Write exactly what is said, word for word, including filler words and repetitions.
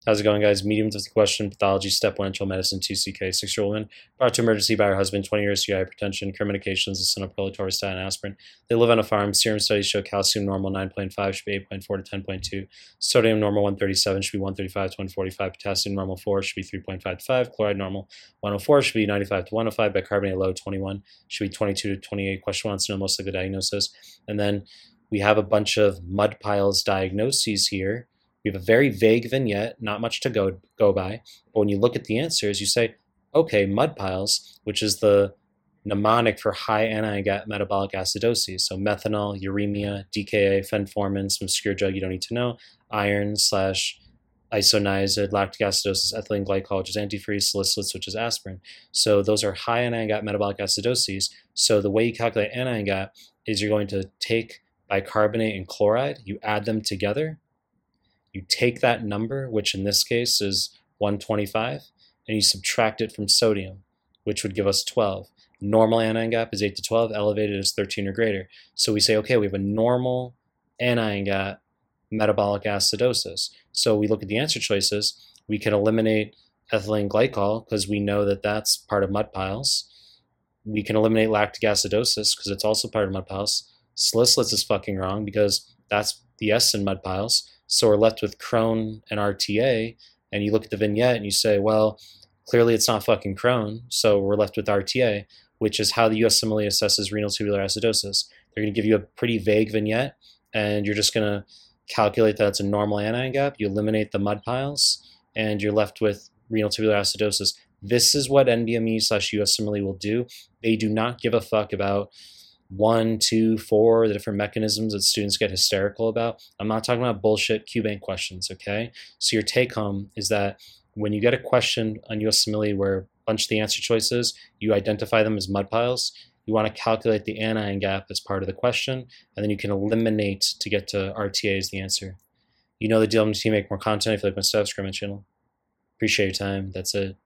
How's it going, guys? Medium difficulty question, pathology, step one, internal medicine, two C K, six-year-old woman, brought to emergency by her husband, twenty years, C I, hypertension, current medications, lisinopril, atorvastatin, aspirin. They live on a farm. Serum studies show calcium normal nine point five, should be eight point four to ten point two. Sodium normal one thirty-seven, should be one thirty-five to one forty-five. Potassium normal four, should be three point five to five. Chloride normal one oh four, should be ninety-five to one oh five. Bicarbonate low twenty-one, should be twenty-two to twenty-eight. Question wants to know mostly the diagnosis. And then we have a bunch of mud piles diagnoses here. We have a very vague vignette, not much to go go by. But when you look at the answers, you say, okay, mud piles, which is the mnemonic for high anion metabolic acidosis. So methanol, uremia, D K A, fenformin, some obscure drug you don't need to know, iron slash isoniazid, lactic acidosis, ethylene glycol, which is antifreeze, salicylates, which is aspirin. So those are high anion metabolic acidosis. So the way you calculate anion is you're going to take bicarbonate and chloride, you add them together, you take that number, which in this case is one twenty-five, and you subtract it from sodium, which would give us twelve. Normal anion gap is eight to twelve, elevated is thirteen or greater. So we say, okay, we have a normal anion gap metabolic acidosis. So we look at the answer choices. We can eliminate ethylene glycol because we know that that's part of mud piles. We can eliminate lactic acidosis because it's also part of mud piles. Salicylates is fucking wrong because that's the S in mud piles. So we're left with Crohn and R T A, and you look at the vignette and you say, well, clearly it's not fucking Crohn, so we're left with R T A, which is how the U S Simile assesses renal tubular acidosis. They're going to give you a pretty vague vignette, and you're just going to calculate that it's a normal anion gap. You eliminate the mud piles, and you're left with renal tubular acidosis. This is what N B M E slash U S Simile will do. They do not give a fuck about one, two, four, the different mechanisms that students get hysterical about. I'm not talking about bullshit Q-Bank questions, okay? So your take home is that when you get a question on U S Simile where a bunch of the answer choices, you identify them as mud piles, you want to calculate the anion gap as part of the question, and then you can eliminate to get to R T A as the answer. You know the deal. I'm going to make more content if you like my stuff. Subscribe my channel. Appreciate your time. That's it.